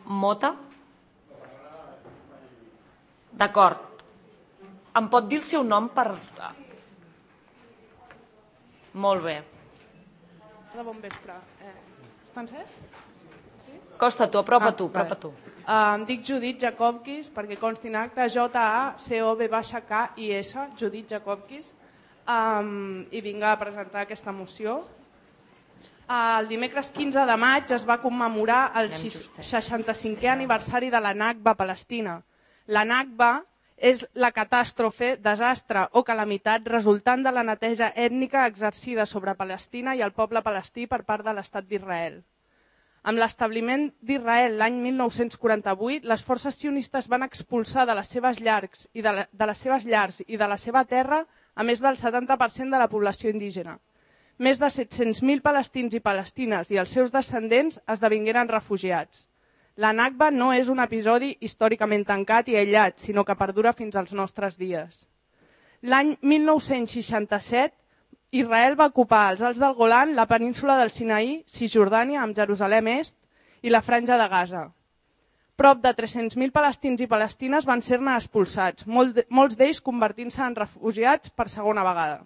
Mota? D'acord. Em pot dir el seu nom per... Molt bé. De bon vespre. Està encès? Costa, tu, apropa tu. Em dic Judit Jakobkis, perquè consti en acte JACOB-KIS, Judit Jakobkis, i vinc a presentar aquesta moció. El dimecres 15 de maig es va commemorar el 65è aniversari de la Nakba Palestina. La Nakba és la catàstrofe, desastre o calamitat resultant de la neteja ètnica exercida sobre Palestina i el poble palestí per part de l'Estat d'Israel. Amb l'establiment d'Israel l'any 1948, les forces sionistes van expulsar de les seves llars i de la seva terra a més del 70% de la població indígena. Més de 700.000 palestins i palestines i els seus descendents esdevingueren refugiats. La Nakba no és un episodi històricament tancat i aïllat, sinó que perdura fins als nostres dies. L'any 1967, Israel va ocupar els Alts del Golan, la península del Sinaí, Cisjordània, amb Jerusalem Est i la Franja de Gaza. Prop de 300.000 palestins i palestines van ser-ne expulsats, molts d'ells convertint-se en refugiats per segona vegada.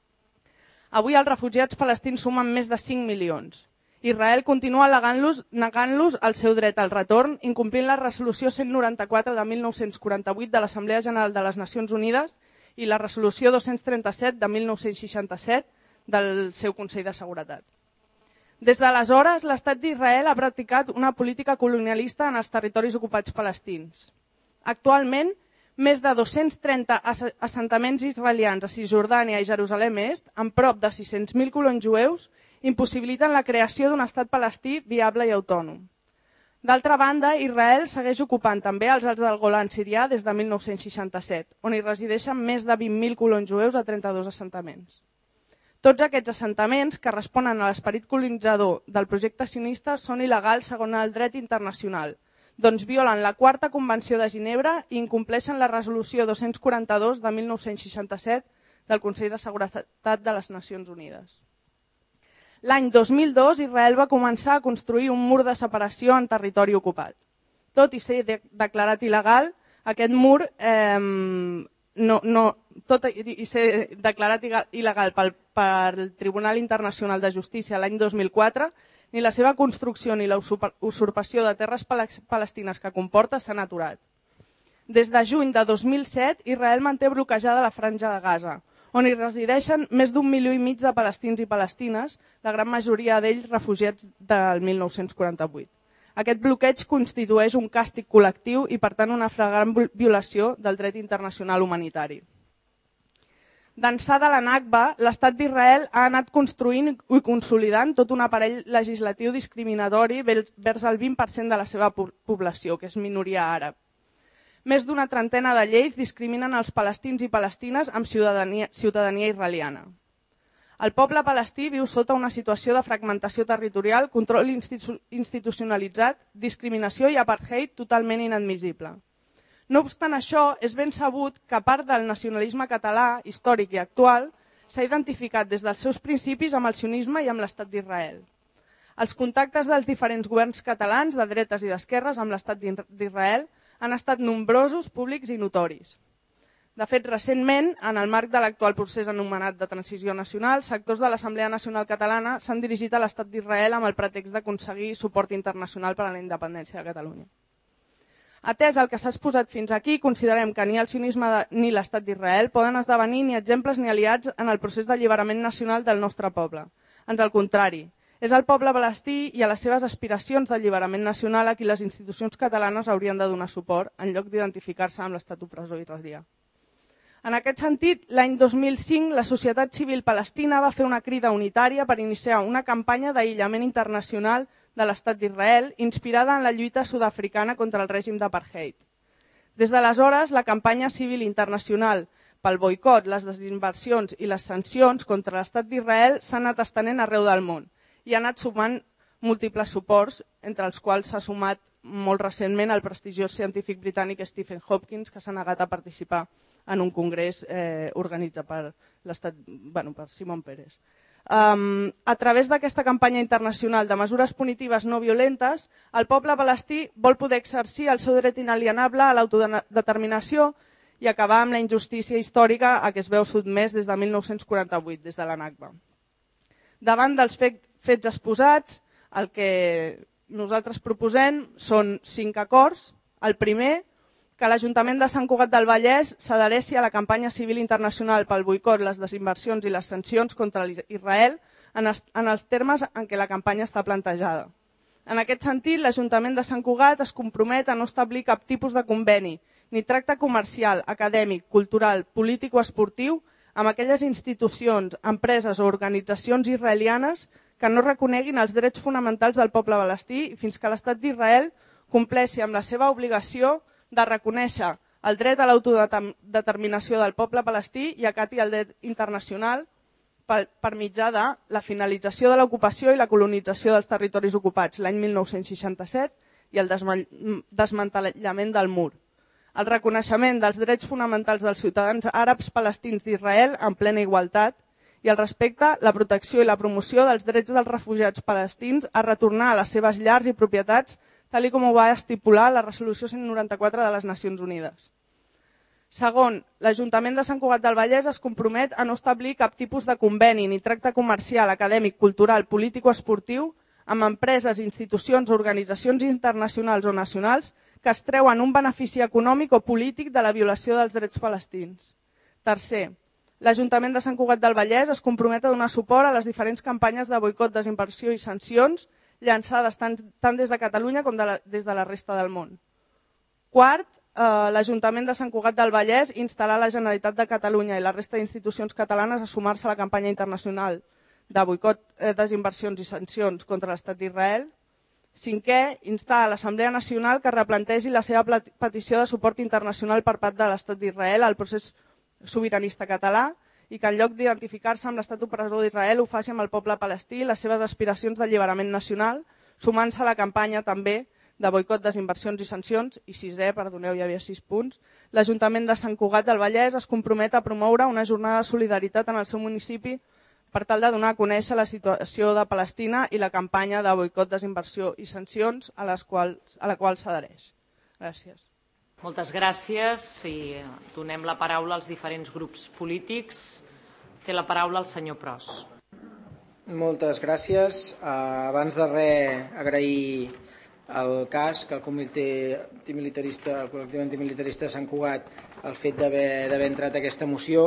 Avui els refugiats palestins sumen més de 5 milions. Israel continua negant-los el seu dret al retorn, incomplint la resolució 194 de 1948 de l'Assemblea General de les Nacions Unides i la resolució 237 de 1967 del seu Consell de Seguretat. Des d'aleshores, l'Estat d'Israel ha practicat una política colonialista en els territoris ocupats palestins. Actualment, més de 230 assentaments israelians a Cisjordània i Jerusalem Est, amb prop de 600.000 colons jueus, impossibiliten la creació d'un estat palestí viable i autònom. D'altra banda, Israel segueix ocupant també els Alts del Golan sirià des de 1967, on hi resideixen més de 20.000 colons jueus a 32 assentaments. Tots aquests assentaments, que responen a l'esperit colonitzador del projecte sionista, són il·legals segons el dret internacional, doncs violen la Quarta Convenció de Ginebra i incompleixen la resolució 242 de 1967 del Consell de Seguretat de les Nacions Unides. L'any 2002, Israel va començar a construir un mur de separació en territori ocupat. Tot i ser declarat il·legal, aquest mur pel Tribunal Internacional de Justícia l'any 2004, ni la seva construcció ni la usurpació de terres palestines que comporta s'han aturat. Des de juny de 2007, Israel manté bloquejada la Franja de Gaza, on hi resideixen més d'1,5 milió de palestins i palestines, la gran majoria d'ells refugiats del 1948. Aquest bloqueig constitueix un càstig col·lectiu i, per tant, una flagrant violació del dret internacional humanitari. D'ençà de la Nakba, l'Estat d'Israel ha anat construint i consolidant tot un aparell legislatiu discriminatori vers el 20% de la seva població, que és minoria àrab. Més d'una trentena de lleis discriminen els palestins i palestines amb ciutadania israeliana. El poble palestí viu sota una situació de fragmentació territorial, control institucionalitzat, discriminació i apartheid totalment inadmissible. No obstant això, és ben sabut que, a part del nacionalisme català, històric i actual, s'ha identificat des dels seus principis amb el sionisme i amb l'Estat d'Israel. Els contactes dels diferents governs catalans, de dretes i d'esquerres, amb l'Estat d'Israel han estat nombrosos, públics i notoris. De fet, recentment, en el marc de l'actual procés anomenat de transició nacional, sectors de l'Assemblea Nacional Catalana s'han dirigit a l'Estat d'Israel amb el pretext d'aconseguir suport internacional per a la independència de Catalunya. Atès el que s'ha exposat fins aquí, considerem que ni el sionisme ni l'Estat d'Israel poden esdevenir ni exemples ni aliats en el procés d'alliberament nacional del nostre poble. Ans al contrari, és el poble palestí i a les seves aspiracions d'alliberament nacional a qui les institucions catalanes haurien de donar suport en lloc d'identificar-se amb l'estat opressor israelià. En aquest sentit, l'any 2005, la societat civil palestina va fer una crida unitària per iniciar una campanya d'aïllament internacional de l'Estat d'Israel inspirada en la lluita sud-africana contra el règim d'apartheid. Des d'aleshores, la campanya civil internacional pel boicot, les desinversions i les sancions contra l'Estat d'Israel s'ha anat estenent arreu del món i ha anat sumant múltiples suports, entre els quals s'ha sumat molt recentment el prestigiós científic britànic Stephen Hopkins, que s'ha negat a participar en un congrés organitzat per Simon Peres. A través d'aquesta campanya internacional de mesures punitives no violentes, el poble palestí vol poder exercir el seu dret inalienable a l'autodeterminació i acabar amb la injustícia històrica a què es veu sotmès des de 1948, des de la Nakba. Davant dels fets exposats, el que nosaltres proposem són 5 acords. El primer, que l'Ajuntament de Sant Cugat del Vallès s'adhereixi a la campanya civil internacional pel boicot, les desinversions i les sancions contra Israel en els termes en què la campanya està plantejada. En aquest sentit, l'Ajuntament de Sant Cugat es compromet a no establir cap tipus de conveni, ni tracte comercial, acadèmic, cultural, polític o esportiu amb aquelles institucions, empreses o organitzacions israelianes que no reconeguin els drets fonamentals del poble palestí fins que l'Estat d'Israel compleixi amb la seva obligació de reconèixer el dret a l'autodeterminació del poble palestí i acati el dret internacional per mitjà de la finalització de l'ocupació i la colonització dels territoris ocupats l'any 1967 i el desmantellament del mur. El reconeixement dels drets fonamentals dels ciutadans àrabs palestins d'Israel en plena igualtat i el respecte, la protecció i la promoció dels drets dels refugiats palestins a retornar a les seves llars i propietats tal com ho va estipular la resolució 194 de les Nacions Unides. Segon, l'Ajuntament de Sant Cugat del Vallès es compromet a no establir cap tipus de conveni ni tracte comercial, acadèmic, cultural, polític o esportiu amb empreses, institucions o organitzacions internacionals o nacionals que es treuen un benefici econòmic o polític de la violació dels drets palestins. Tercer, l'Ajuntament de Sant Cugat del Vallès es compromet a donar suport a les diferents campanyes de boicot, desinversió i sancions llançades tant des de Catalunya com des de la resta del món. Quart, l'Ajuntament de Sant Cugat del Vallès instal·lar la Generalitat de Catalunya i la resta d'institucions catalanes a sumar-se a la campanya internacional de boicot, desinversions i sancions contra l'Estat d'Israel. Cinquè, instar a l'Assemblea Nacional que replantegi la seva petició de suport internacional per part de l'Estat d'Israel al procés sobiranista català i que en lloc d'identificar-se amb l'estat opressor d'Israel ho faci amb el poble palestí i les seves aspiracions d'alliberament nacional, sumant-se a la campanya també de boicot, desinversions i sancions. I sisè, perdoneu, hi havia 6 punts, l'Ajuntament de Sant Cugat del Vallès es compromet a promoure una jornada de solidaritat en el seu municipi per tal de donar a conèixer la situació de Palestina i la campanya de boicot, desinversió i sancions a la qual s'adhereix. Gràcies. Moltes gràcies i donem la paraula als diferents grups polítics. Té la paraula el senyor Pros. Moltes gràcies. Abans de res, agrair el CAS, que el col·lectiu antimilitarista de Sant Cugat, el fet d'haver entrat aquesta moció.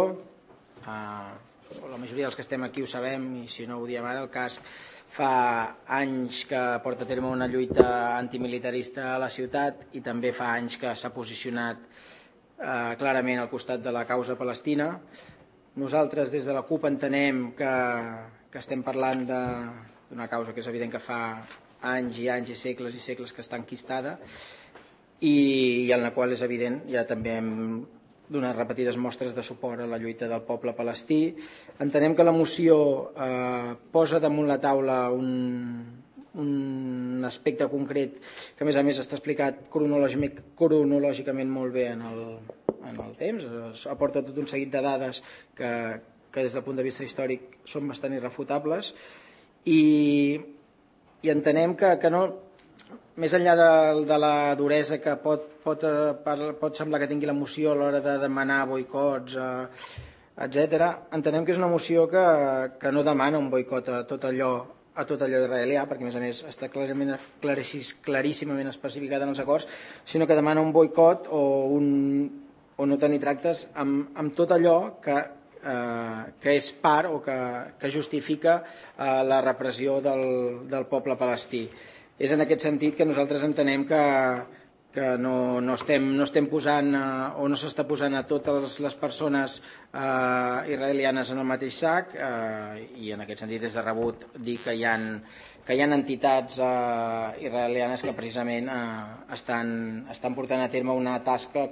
La majoria dels que estem aquí ho sabem i si no ho diem ara, el CAS fa anys que porta a terme una lluita antimilitarista a la ciutat i també fa anys que s'ha posicionat clarament al costat de la causa palestina. Nosaltres des de la CUP entenem que estem parlant d'una causa que és evident que fa anys i anys i segles que està enquistada i en la qual és evident, ja també hem donat repetides mostres de suport a la lluita del poble palestí. Entenem que la moció posa damunt la taula un aspecte concret que a més està explicat cronològicament molt bé en el temps. Aporta tot un seguit de dades que des del punt de vista històric són bastant irrefutables i entenem que no, més enllà de la duresa que pot semblar que tingui la moció a l'hora de demanar boicots, etc., entenem que és una moció que no demana un boicot a tot allò israelià, perquè a més està claríssimament especificat en els acords, sinó que demana un boicot o no tenir tractes amb tot allò que és part o que justifica la repressió del poble palestí. És en aquest sentit que nosaltres entenem que no estem posant o no s'està posant a totes les persones israelianes en el mateix sac i en aquest sentit és de rebut dir que hi ha entitats israelianes que precisament estan portant a terme una tasca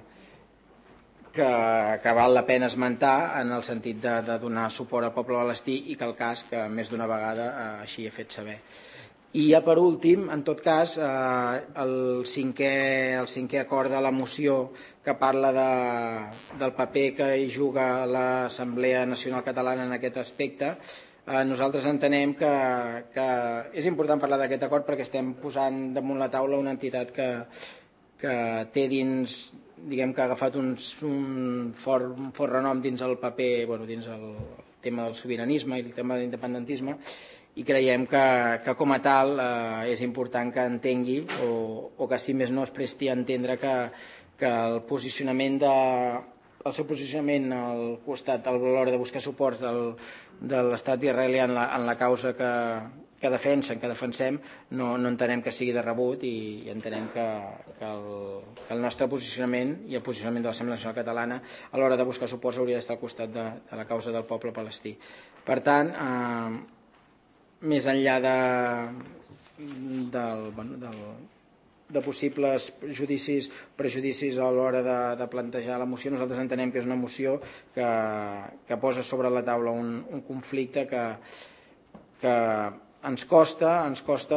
que val la pena esmentar en el sentit de donar suport al poble palestí i que el CAS que més d'una vegada així ha fet saber. I ja per últim, en tot cas, el cinquè acord de la moció que parla del paper que hi juga l'Assemblea Nacional Catalana en aquest aspecte, nosaltres entenem que és important parlar d'aquest acord perquè estem posant damunt la taula una entitat que té dins, diguem que ha agafat un fort renom dins el paper, dins el tema del sobiranisme i el tema de l'independentisme, i creiem que com a tal és important que entengui o que si més no es presti a entendre que el posicionament el seu posicionament al costat a l'hora de buscar suports de l'estat israelià en la causa que defensem, no entenem que sigui de rebut i entenem que el nostre posicionament i el posicionament de l'Assemblea Nacional Catalana a l'hora de buscar suports hauria d'estar al costat de la causa del poble palestí. Per tant, més enllà de possibles prejudicis a l'hora de plantejar la moció, nosaltres entenem que és una moció que posa sobre la taula un conflicte que ens costa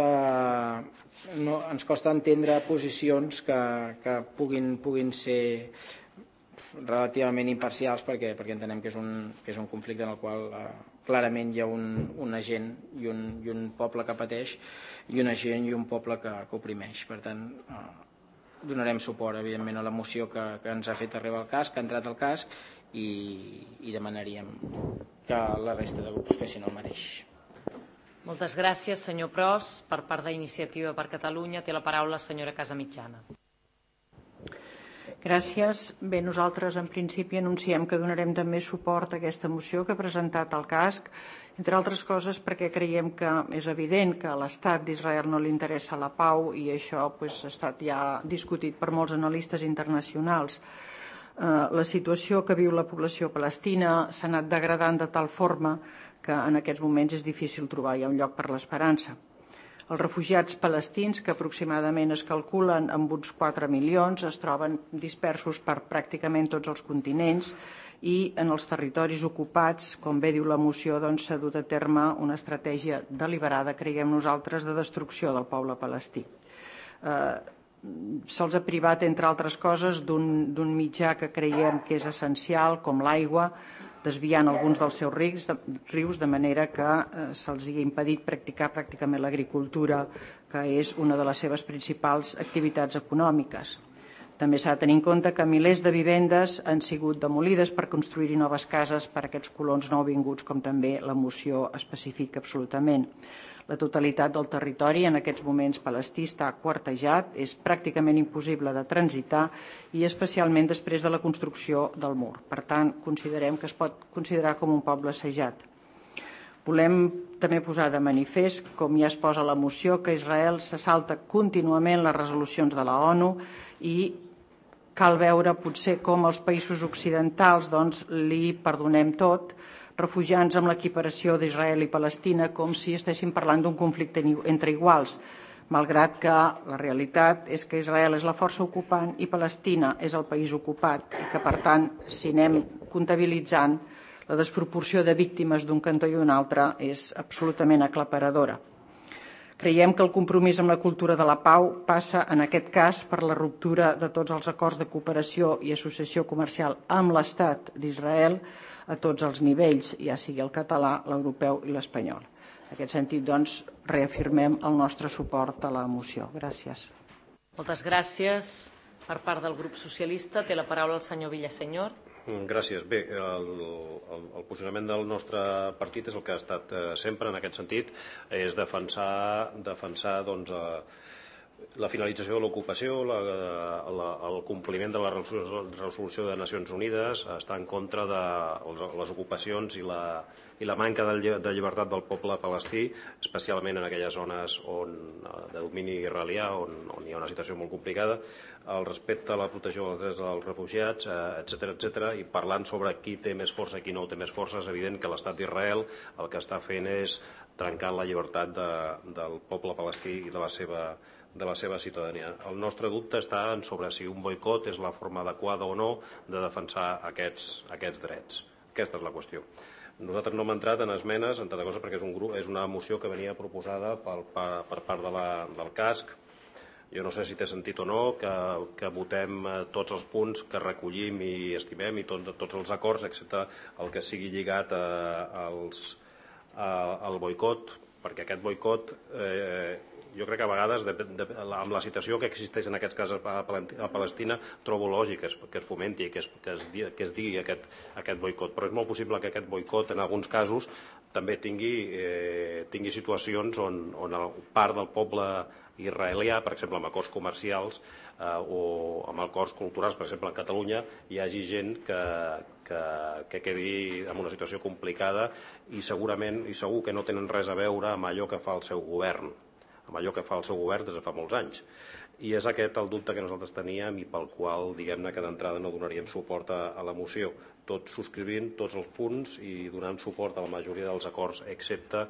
entendre posicions que puguin ser relativament imparcials perquè entenem que és un conflicte en el qual clarament hi ha una gent i un poble que pateix i una gent i un poble que oprimeix. Per tant, donarem suport evidentment a la moció que ens ha fet arribar al casc, que ha entrat al casc, i demanaríem que la resta de grups fessin el mateix. Moltes gràcies, senyor Pros. Per part d'Iniciativa per Catalunya té la paraula la senyora Casamitjana. Gràcies. Bé, nosaltres en principi anunciem que donarem també suport a aquesta moció que ha presentat el CASC, entre altres coses perquè creiem que és evident que a l'Estat d'Israel no li interessa la pau i això ha estat ja discutit per molts analistes internacionals. La situació que viu la població palestina s'ha anat degradant de tal forma que en aquests moments és difícil trobar ja un lloc per l'esperança. Els refugiats palestins, que aproximadament es calculen amb uns 4 milions, es troben dispersos per pràcticament tots els continents i en els territoris ocupats, com bé diu la moció, s'ha dut a terme una estratègia deliberada, creiem nosaltres, de destrucció del poble palestí. Se'ls ha privat, entre altres coses, d'un mitjà que creiem que és essencial, com l'aigua, desviant alguns dels seus rius, de manera que se'ls ha impedit practicar pràcticament l'agricultura, que és una de les seves principals activitats econòmiques. També s'ha de tenir en compte que milers de vivendes han sigut demolides per construir-hi noves cases per a aquests colons nouvinguts, com també la moció especifica absolutament. La totalitat del territori en aquests moments palestí està quartejat, és pràcticament impossible de transitar i especialment després de la construcció del mur. Per tant, considerem que es pot considerar com un poble assajat. Volem també posar de manifest, com ja es posa a la moció, que Israel se salta contínuament les resolucions de la ONU i cal veure potser com els països occidentals li perdonem tot, refugiant-nos amb l'equiparació d'Israel i Palestina com si estéssim parlant d'un conflicte entre iguals, malgrat que la realitat és que Israel és la força ocupant i Palestina és el país ocupat i que, per tant, si anem comptabilitzant, la desproporció de víctimes d'un cantó i d'un altre és absolutament aclaparadora. Creiem que el compromís amb la cultura de la pau passa, en aquest cas, per la ruptura de tots els acords de cooperació i associació comercial amb l'Estat d'Israel a tots els nivells, ja sigui el català, l'europeu i l'espanyol. En aquest sentit, reafirmem el nostre suport a la moció. Gràcies. Moltes gràcies. Per part del grup socialista té la paraula el senyor Villasenyor. Gràcies. Bé, el posicionament del nostre partit és el que ha estat sempre en aquest sentit, és defensar la finalització de l'ocupació, el compliment de la resolució de Nacions Unides, estar en contra de les ocupacions i la manca de llibertat del poble palestí, especialment en aquelles zones de domini israelià on hi ha una situació molt complicada, el respecte a la protecció dels drets dels refugiats, etc. I parlant sobre qui té més força i qui no té més força, és evident que l'estat d'Israel el que està fent és trencar la llibertat del poble palestí i de la seva ciutadania. El nostre dubte està sobre si un boicot és la forma adequada o no de defensar aquests drets. Aquesta és la qüestió. Nosaltres no hem entrat en esmenes, entre altres coses perquè és una moció que venia proposada per part del CASC. Jo no sé si té sentit o no que votem tots els punts que recollim i estimem i tots els acords, excepte el que sigui lligat al boicot, perquè aquest boicot jo crec que a vegades, amb la situació que existeix en aquests casos a Palestina, trobo lògic que es fomenti, que es digui aquest boicot, però és molt possible que aquest boicot en alguns casos també tingui situacions on part del poble israelià, per exemple, amb acords comercials o amb acords culturals, per exemple, a Catalunya, hi hagi gent que quedi en una situació complicada i segur que no tenen res a veure amb allò que fa el seu govern, des de fa molts anys. I és aquest el dubte que nosaltres teníem i pel qual, diguem-ne, que d'entrada no donaríem suport a la moció, tot subscrivint tots els punts i donant suport a la majoria dels acords, excepte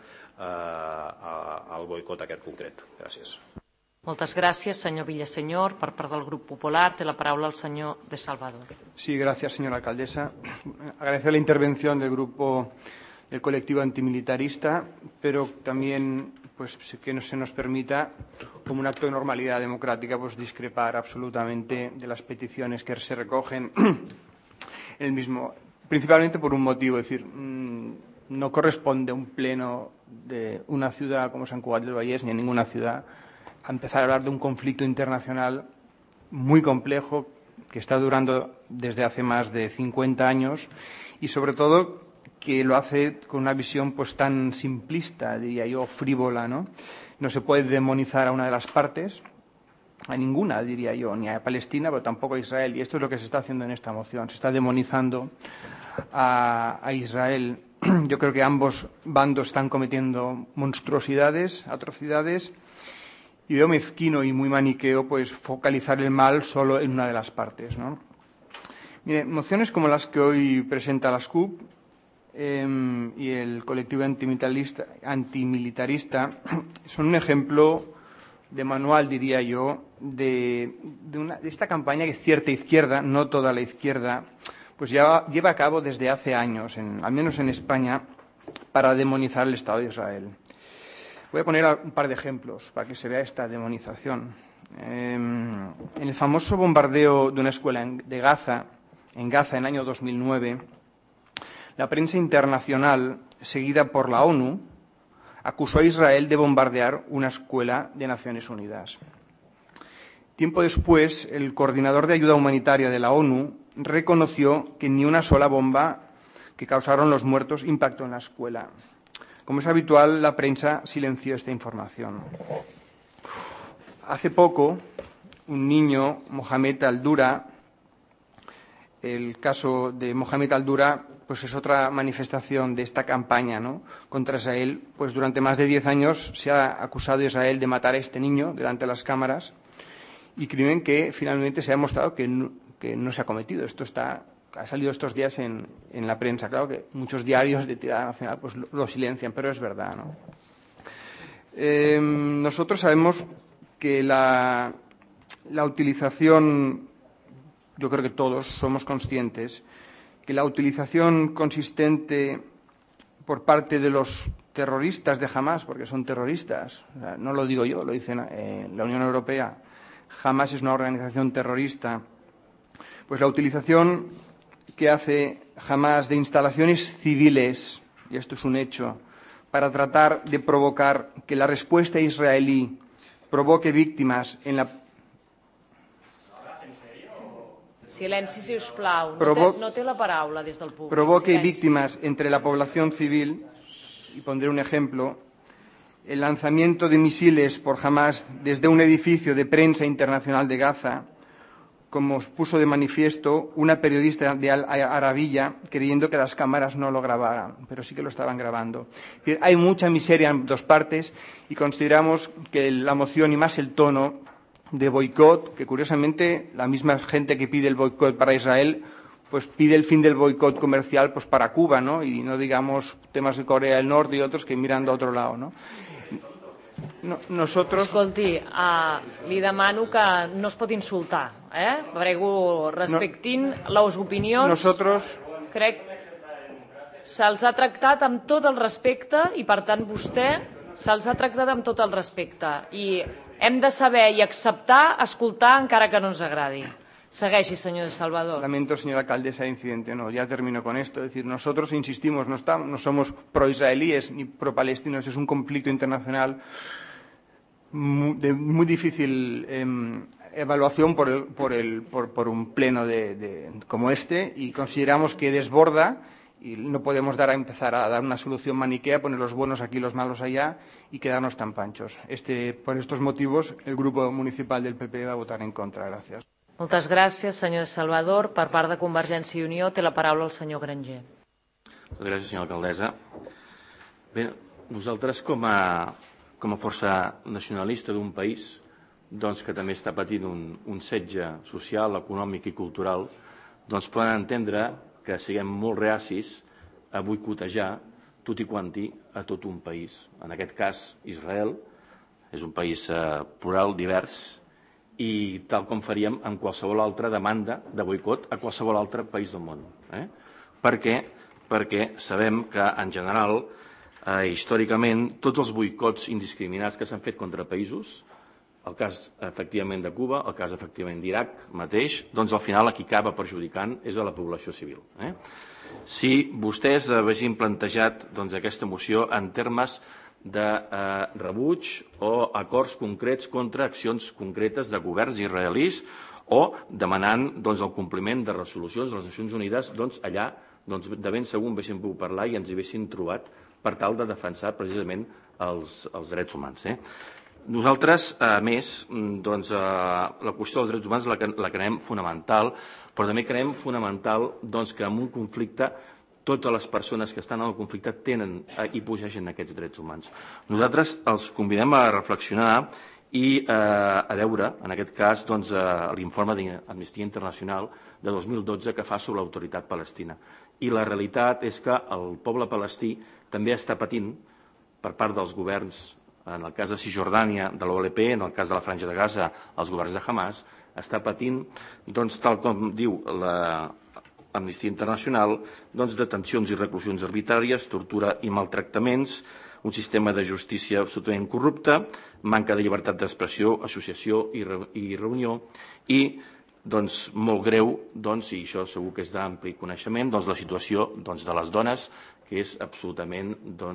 al boicot aquest concret. Gràcies. Moltes gràcies, senyor Villaseñor. Per part del Grup Popular, té la paraula el senyor de Salvador. Sí, gracias, señora alcaldesa. Agradecer la intervención del grupo del colectivo antimilitarista, pero también que no se nos permita, como un acto de normalidad democrática, discrepar absolutamente de las peticiones que se recogen en el mismo, principalmente por un motivo, es decir, no corresponde a un pleno de una ciudad como San Cugat del Vallès, ni a ninguna ciudad, a empezar a hablar de un conflicto internacional muy complejo que está durando desde hace más de 50 años y, sobre todo, que lo hace con una visión tan simplista, diría yo, frívola, ¿no? No se puede demonizar a una de las partes, a ninguna, diría yo, ni a Palestina, pero tampoco a Israel. Y esto es lo que se está haciendo en esta moción. Se está demonizando a Israel. Yo creo que ambos bandos están cometiendo monstruosidades, atrocidades, y veo mezquino y muy maniqueo focalizar el mal solo en una de las partes, ¿no? Mire, mociones como las que hoy presenta la SCUP y el colectivo antimilitarista son un ejemplo de manual, diría yo, de esta campaña que cierta izquierda, no toda la izquierda, ya lleva a cabo desde hace años, al menos en España, para demonizar el Estado de Israel. Voy a poner un par de ejemplos para que se vea esta demonización. En el famoso bombardeo de una escuela de Gaza, en el año 2009, la prensa internacional, seguida por la ONU, acusó a Israel de bombardear una escuela de Naciones Unidas. Tiempo después, el coordinador de ayuda humanitaria de la ONU reconoció que ni una sola bomba que causaron los muertos impactó en la escuela. Como es habitual, la prensa silenció esta información. Hace poco, un niño, Mohamed Al-Dura, el caso de Mohamed Al-Dura, es otra manifestación de esta campaña, ¿no?, contra Israel. Durante más de 10 años se ha acusado a Israel de matar a este niño delante de las cámaras, y crimen que finalmente se ha demostrado que no se ha cometido. Esto ha salido estos días en la prensa. Claro que muchos diarios de tirada nacional lo silencian, pero es verdad, ¿no? Nosotros sabemos que la utilización, yo creo que todos somos conscientes, que la utilización consistente por parte de los terroristas de Hamás, porque son terroristas, o sea, no lo digo yo, lo dice la Unión Europea, Hamás es una organización terrorista, la utilización que hace Hamás de instalaciones civiles, y esto es un hecho, para tratar de provocar que la respuesta israelí provoque víctimas en la... Silenci, sisplau. No té la paraula des del públic. Provoque víctimas entre la población civil, y pondré un ejemplo, el lanzamiento de misiles por Hamás desde un edificio de prensa internacional de Gaza, como puso de manifiesto una periodista de Al Arabiya, creyendo que las cámaras no lo grabaran, pero sí que lo estaban grabando. Hay mucha miseria en dos partes y consideramos que la moción, y más el tono de boicot, que curiosamente la misma gente que pide el boicot para Israel, pide el fin del boicot comercial para Cuba, ¿no? Y no digamos temas de Corea del Norte y otros que miran de otro lado, ¿no? Nosotros... Escolti, li demano que no es pot insultar, Prego, respectin les opinions. Nosotros... Crec se'ls ha tractat amb tot el respecte i, per tant, vostè se'ls ha tractat amb tot el respecte. I hem de saber i acceptar escoltar encara que no ens agradi. Segueixi, senyor de Salvador. Lamento, señora alcaldesa, incidente. No, ya termino con esto. Es decir, nosotros insistimos, no somos pro-israelíes ni pro-palestinos. Es un conflicto internacional de muy difícil evaluación por un pleno como este, y consideramos que desborda y no podemos empezar a dar una solución maniquea, poner los buenos aquí, los malos allá y quedarnos tan panchos. Por estos motivos, el Grupo Municipal del PP va a votar en contra. Gracias. Moltes gràcies, senyor de Salvador. Per part de Convergència i Unió té la paraula el senyor Granger. Gràcies, senyora alcaldessa. Bé, nosaltres, com a força nacionalista d'un país que també està patint un setge social, econòmic i cultural, poden entendre que siguem molt reacis a boicotejar tot i quanti a tot un país. En aquest cas, Israel és un país plural, divers, i tal com faríem amb qualsevol altra demanda de boicot a qualsevol altre país del món. Per què? Perquè sabem que, en general, històricament, tots els boicots indiscriminats que s'han fet contra països, el cas, efectivament, de Cuba, el cas, efectivament, d'Iraq mateix, al final, qui acaba perjudicant és a la població civil. Si vostès haguessin plantejat aquesta moció en termes de rebuig o acords concrets contra accions concretes de governs israelís o demanant el compliment de resolucions de les Nacions Unides, allà de ben segur haguéssim pogut parlar i ens hi haguéssim trobat per tal de defensar precisament els drets humans. Nosaltres, a més, la qüestió dels drets humans la creiem fonamental, però també creiem fonamental que en un conflicte totes les persones que estan en el conflicte tenen i posegen aquests drets humans. Nosaltres els convidem a reflexionar i a veure, en aquest cas, l'informe d'Amnistia Internacional de 2012 que fa sobre l'autoritat palestina. I la realitat és que el poble palestí també està patint, per part dels governs, en el cas de Cisjordània, de l'OLP, en el cas de la Franja de Gaza, els governs de Hamas, està patint, tal com diu Amnistia Internacional, detencions i reclusions arbitràries, tortura i maltractaments, un sistema de justícia absolutament corrupte, manca de llibertat d'expressió, associació i reunió, i molt greu, i això segur que és d'ampli coneixement, la situació de les dones, que és absolutament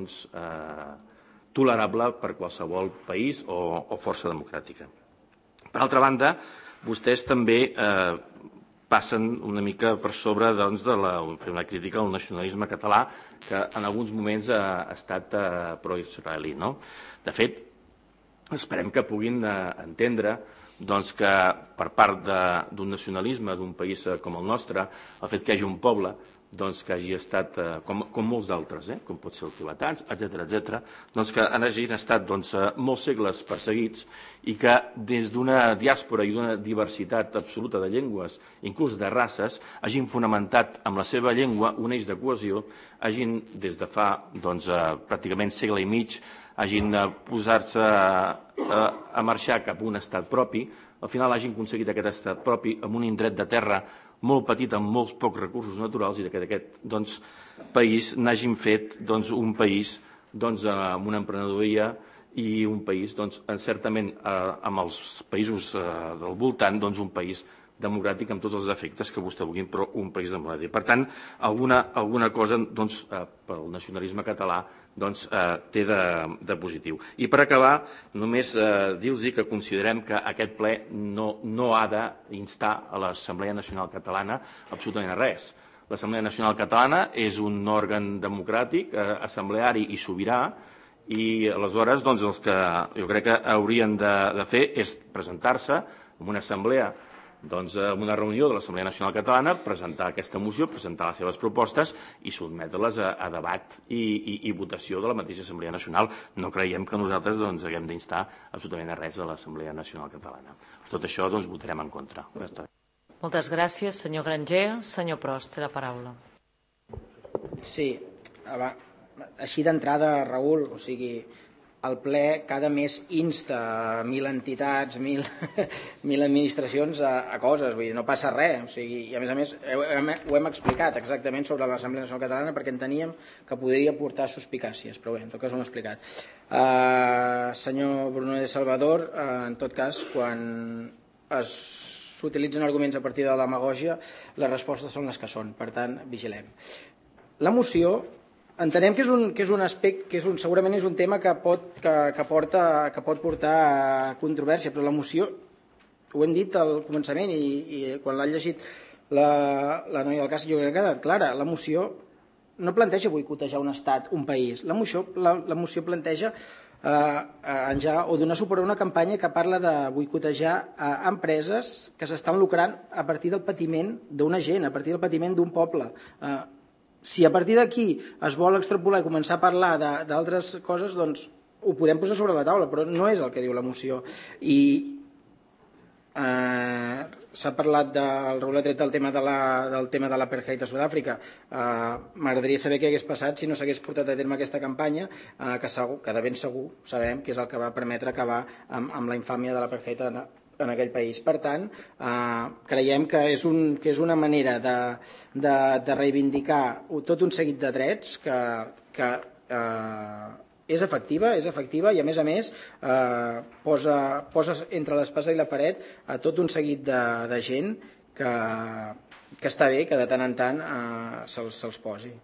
tolerable per qualsevol país o força democràtica. Per altra banda, vostès també passen una mica per sobre de fer una crítica al nacionalisme català, que en alguns moments ha estat pro-israelí. De fet, esperem que puguin entendre que per part d'un nacionalisme d'un país com el nostre, el fet que hi hagi un poble que hagi estat, com molts d'altres, com pot ser els tibetans, etc., que hagin estat molts segles perseguits i que des d'una diàspora i d'una diversitat absoluta de llengües, inclús de races, hagin fonamentat amb la seva llengua un eix de cohesió, hagin des de fa pràcticament segle i mig, hagin posat-se a marxar cap a un estat propi, al final hagin aconseguit aquest estat propi amb un indret de terra molt petit, amb molts pocs recursos naturals, i que d'aquest país n'hagin fet un país amb una emprenedoria i un país, certament, amb els països del voltant, un país democràtic amb tots els efectes que vostè vulgui, però un país democràtic. Per tant, alguna cosa pel nacionalisme català té de positiu. I per acabar, només dir-los que considerem que aquest ple no ha d'instar a l'Assemblea Nacional Catalana absolutament a res. L'Assemblea Nacional Catalana és un òrgan democràtic, assembleari i sobirà, i aleshores el que jo crec que haurien de fer és presentar-se en una assemblea, en una reunió de l'Assemblea Nacional Catalana, presentar aquesta moció, presentar les seves propostes i sotmetre-les a debat i votació de la mateixa Assemblea Nacional. No creiem que nosaltres haguem d'instar absolutament a res a l'Assemblea Nacional Catalana. Per tot això votarem en contra. Moltes gràcies, senyor Granger. Senyor Pros, té la paraula. Sí, així d'entrada, Raül, o sigui, el ple cada mes insta 1.000 entitats, 1.000 administracions a coses, vull dir, no passa res, o sigui, i a més ho hem explicat exactament sobre l'Assemblea Nacional Catalana perquè enteníem que podria portar suspicàcies, però bé, en tot cas ho hem explicat. Senyor Bruno de Salvador, en tot cas, quan es s'utilitzen arguments a partir de la demagògia, les respostes són les que són, per tant, vigilem. La moció, entenem que és un aspecte, segurament és un tema que pot portar a controvèrsia, però la moció, ho hem dit al començament i quan l'ha llegit la noia del cas, jo crec que ha quedat clara, la moció no planteja boicotejar un estat, un país. La moció planteja o donar suport a una campanya que parla de boicotejar empreses que s'estan lucrant a partir del patiment d'una gent, a partir del patiment d'un poble. Si a partir d'aquí es vol extrapolar i començar a parlar d'altres coses, doncs ho podem posar sobre la taula, però no és el que diu la moció. I s'ha parlat del Raül ha tret del tema de l'apartheid a Sud-àfrica. M'agradaria saber què hagués passat si no s'hagués portat a terme aquesta campanya, que de ben segur sabem que és el que va permetre acabar amb la infàmia de l'apartheid en aquell país. Per tant, creiem que és una manera de reivindicar tot un seguit de drets que és efectiva i a més posa entre l'espasa i la paret a tot un seguit de gent que està bé que de tant en tant se'ls posi.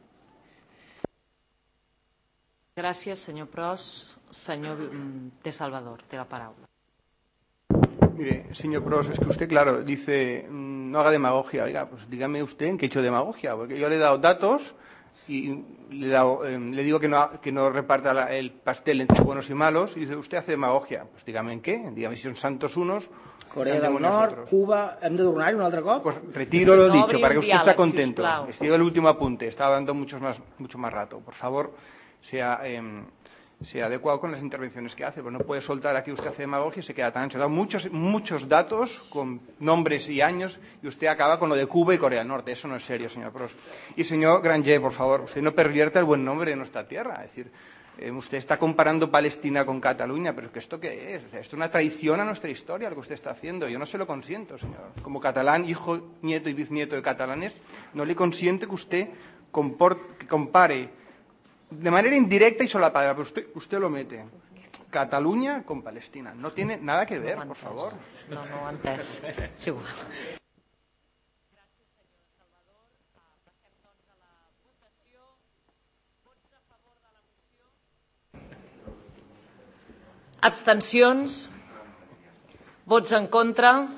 Gràcies, senyor Pros. Senyor de Salvador, té la paraula. Mire, señor Pros, es que usted, claro, dice, no haga demagogia. Oiga, pues dígame usted en qué he hecho demagogia, porque yo le he dado datos y le digo que no reparta el pastel entre buenos y malos, y dice, usted hace demagogia. Pues dígame en qué, dígame si son santos unos. Corea del Nord, Cuba, ¿hem de tornar un altre cop? Pues retiro lo dicho, para que usted esté contento. Les digo el último apunte, estaba dando mucho más rato. Por favor, sea adecuado con las intervenciones que hace, pero no puede soltar aquí usted hace demagogia y se queda tan ancho. Da muchos datos con nombres y años y usted acaba con lo de Cuba y Corea del Norte. Eso no es serio, señor Pros. Y señor Granger, por favor, usted no pervierta el buen nombre de nuestra tierra. Es decir, usted está comparando Palestina con Cataluña, pero ¿esto qué es? Esto es una traición a nuestra historia lo que usted está haciendo. Yo no se lo consiento, señor. Como catalán, hijo, nieto y bisnieto de catalanes, no le consiento que usted compare de manera indirecta y solapada, pero usted lo mete. Cataluña con Palestina. No tiene nada que ver, por favor. No ho ha entès. Sí, igual. Abstencions? Vots en contra?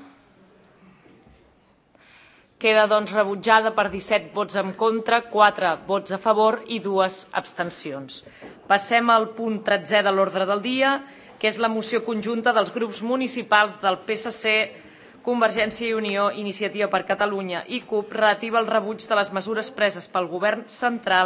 Queda, doncs, rebutjada per 17 vots en contra, 4 vots a favor i 2 abstencions. Passem al punt 13è de l'ordre del dia, que és la moció conjunta dels grups municipals del PSC, Convergència i Unió, Iniciativa per Catalunya i CUP relativa al rebuig de les mesures preses pel Govern central